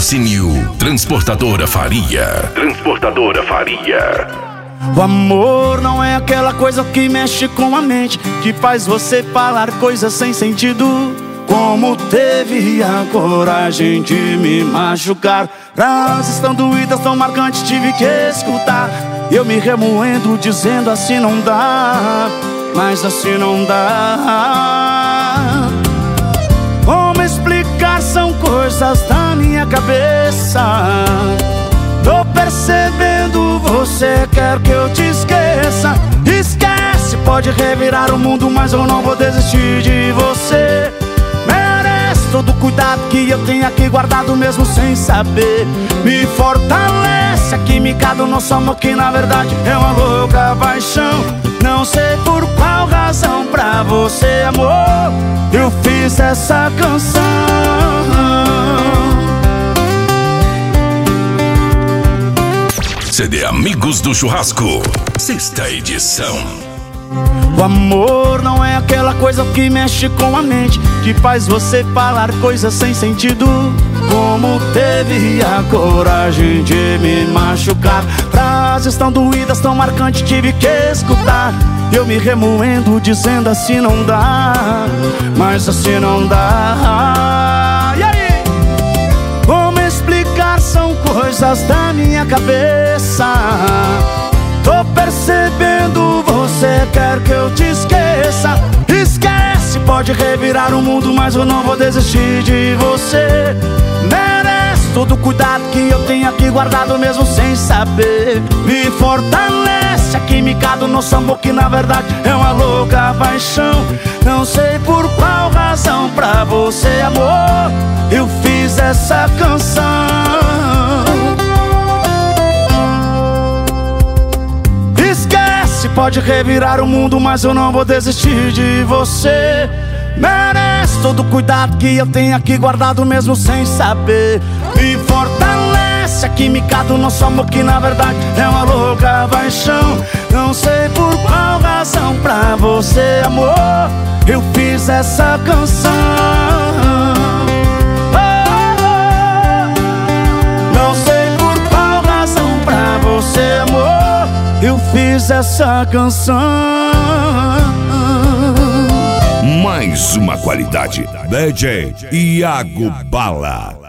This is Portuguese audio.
Patrocínio Transportadora Faria. Transportadora Faria. O amor não é aquela coisa que mexe com a mente, que faz você falar coisas sem sentido. Como teve a coragem de me machucar? Frases tão doídas, tão marcantes, tive que escutar. Eu me remoendo, dizendo assim não dá, mas assim não dá. Como explicar? São coisas da minha cabeça. Tô percebendo, você quer que eu te esqueça. Esquece, pode revirar o mundo, mas eu não vou desistir de você. Merece todo o cuidado que eu tenho aqui guardado, mesmo sem saber. Me fortalece a química do nosso amor, que na verdade é uma louca paixão. Não sei por qual razão pra você, amor, eu fiz essa canção. CD Amigos do Churrasco, 6ª edição. O amor não é aquela coisa que mexe com a mente, que faz você falar coisas sem sentido. Como teve a coragem de me machucar? Frases tão doídas, tão marcantes, tive que escutar. Eu me remoendo, dizendo assim não dá, mas assim não dá. E aí? Como explicar? São coisas da minha cabeça. Tô percebendo, você quer que eu te esqueça. Esquece, pode revirar o mundo, mas eu não vou desistir de você. Merece todo o cuidado que eu tenho aqui guardado, mesmo sem saber. Me fortalece a química do nosso amor, que na verdade é uma louca paixão. Não sei por qual razão pra você, amor, eu fiz essa canção. Pode revirar o mundo, mas eu não vou desistir de você. Merece todo o cuidado que eu tenho aqui guardado, mesmo sem saber. Me fortalece a química do nosso amor, que na verdade é uma louca paixão. Não sei por qual razão pra você, amor, eu fiz essa canção. Não sei por qual razão pra você, amor, eu fiz essa canção. Mais uma qualidade. DJ Iago Bala.